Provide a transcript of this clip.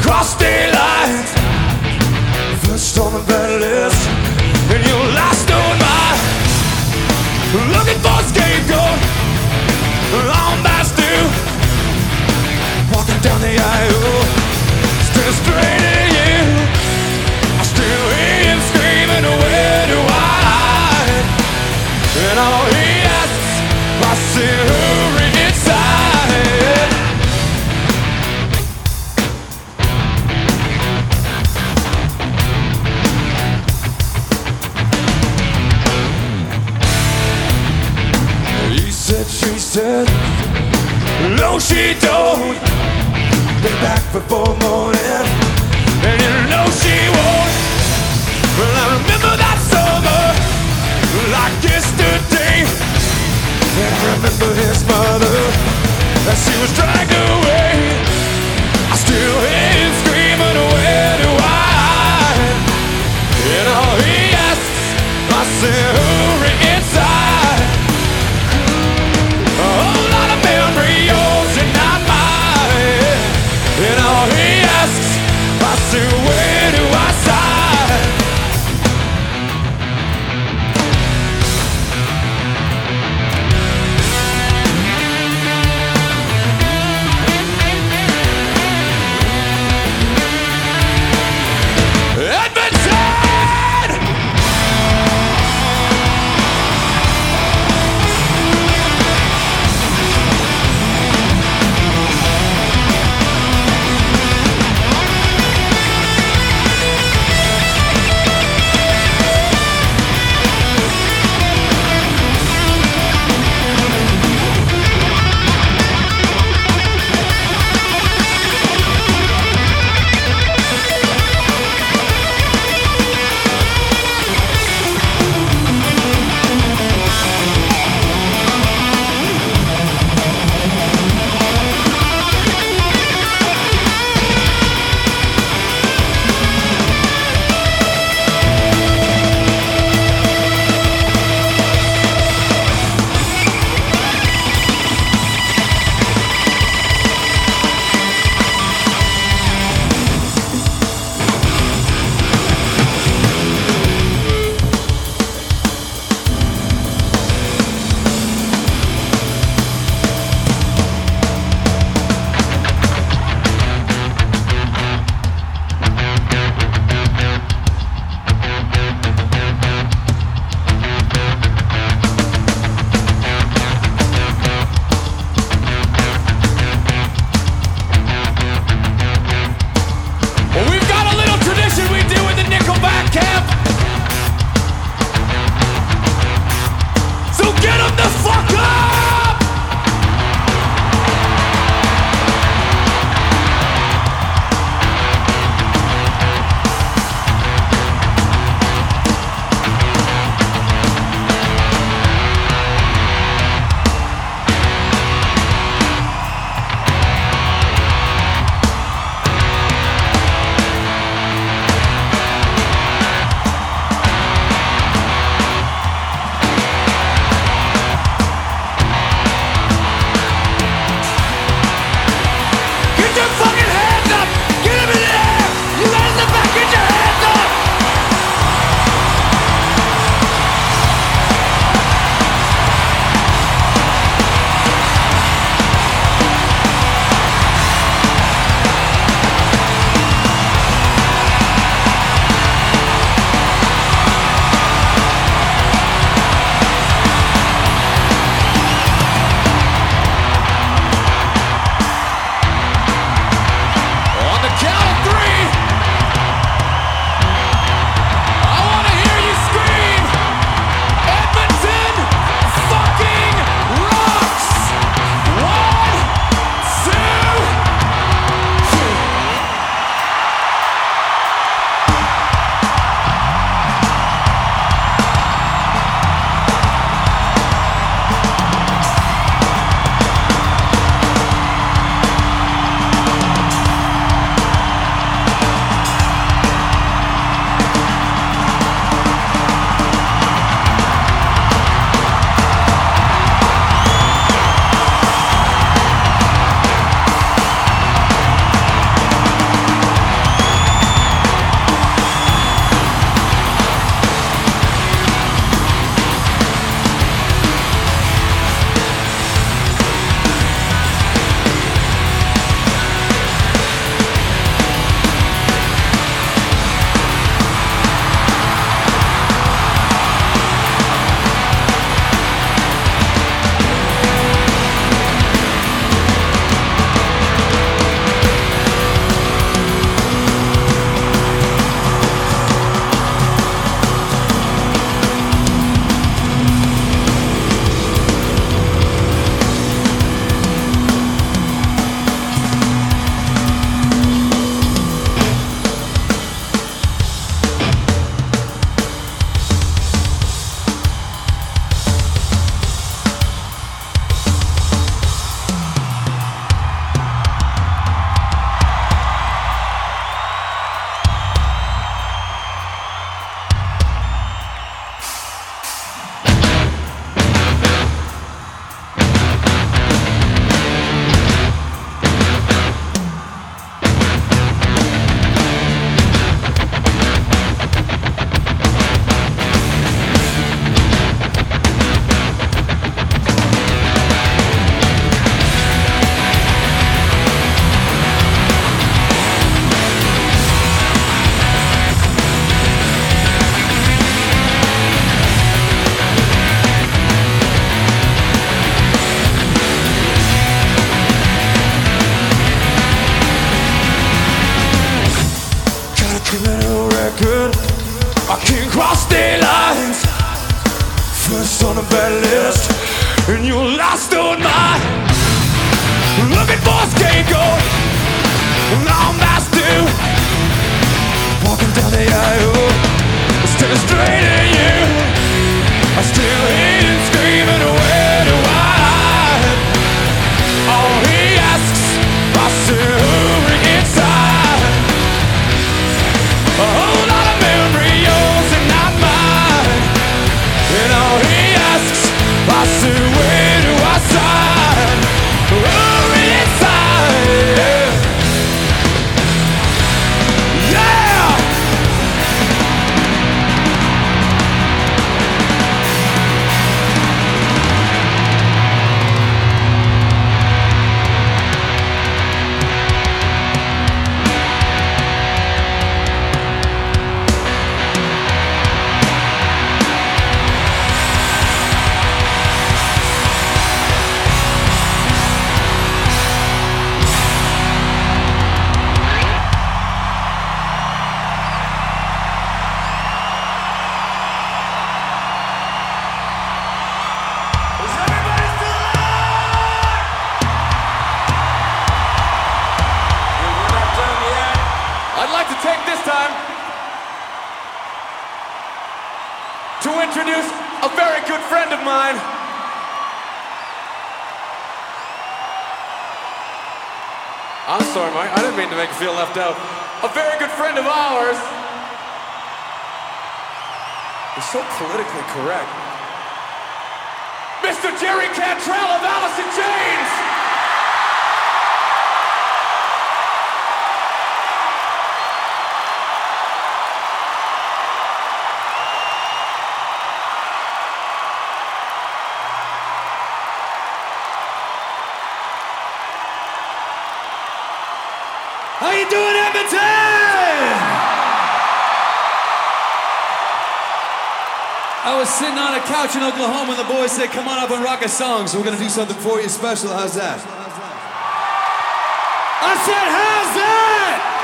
cross state lines, first on the battle list, and your last on mine. Looking for a scapegoat, long past due. Walking down the aisle, still straight at you. I still hear him screaming, where do I hide? And all he asks, I say, hurry inside. He said, she said, no she don't. Be back before morning, and you know she won't. Well, I remember that summer like yesterday, and I remember his mother as she was dragged away. I still hear him screaming, where do I hide? And all he asks, I say, hurry inside. A whole lot of memory, yours and not mine. And all he asks, I say, where do I sign? that list, and you're lost on mine. Looking for a scapegoat, long past due. Walking down the aisle, staring straight at you. I still hate and screaming, where do I hide? All he asks, I say, hurry inside. A whole lot of memory, yours and not mine. And all he asks, I say, where do I sign? Hurry inside. Yeah! I'd like to take this time to introduce a very good friend of mine. I'm sorry, Mike. I didn't mean to make you feel left out. A very good friend of ours. You're so politically correct. Mr. Jerry Cantrell of Alice in Chains. How you doing, Edmonton? I was sitting on a couch in Oklahoma and the boys said, come on up and rock a song, so we're gonna do something for you special. How's that? I said, how's that?